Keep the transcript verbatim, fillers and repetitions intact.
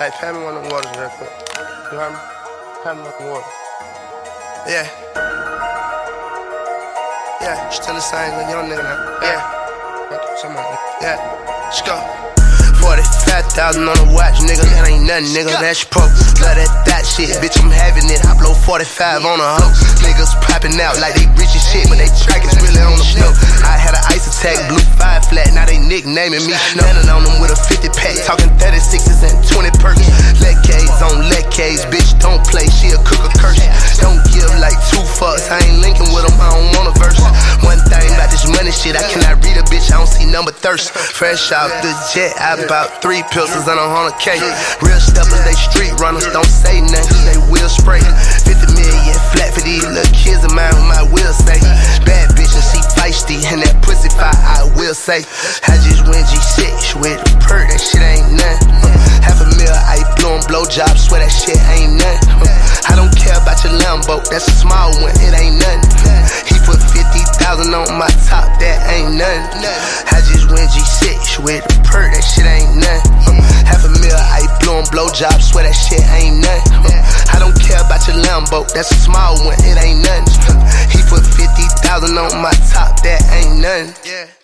Hey, pass me one of them waters real quick. You heard me? Pass me one of them waters. Yeah. Yeah, still the same little young nigga now. Yeah. Somebody. Yeah. Let's go. forty-five thousand on the watch, nigga. That ain't nothing, nigga. That's pro. Love that that shit, bitch. I'm having it. I blow forty-five on a hoe. Niggas popping out like they rich as shit, but they track is really on the floor. I had an ice attack, blue five flat. Now they nicknaming me Snow. Standing on them with a fifty pack, talking thirty-sixes and twenty perks. Leg K's on leg K's, bitch. Don't play, she a cook a curse. Don't give like two fucks. I ain't linking with them, I don't want a verse. One thing about this money shit, I cannot read a bitch, I don't see number thirst. Fresh out the jet, I about three pistols and a hundred K. Real steppers, they street runners, don't say nothing, they will spray. fifty million flat for these little kids of mine, whom I will say. Bad bitch and she feisty, and that pussy fire, I will say. I just went G six with a perk, that shit ain't nothing. Uh, half a mil, I blowin' blowjobs, swear that shit ain't nothing. Uh, I don't care about your Lambo, that's a small one, it ain't nothing. Uh, he put fifty thousand on my top, that ain't nothing. I just went G six with a perk, that shit ain't nothing. Uh, half a mil, I blowin' blowjobs, swear that shit ain't nothing. Uh, I don't care about your Lambo, that's a small one, it ain't nothing. Uh, he put fifty thousand on my top, that ain't nothing. Yeah.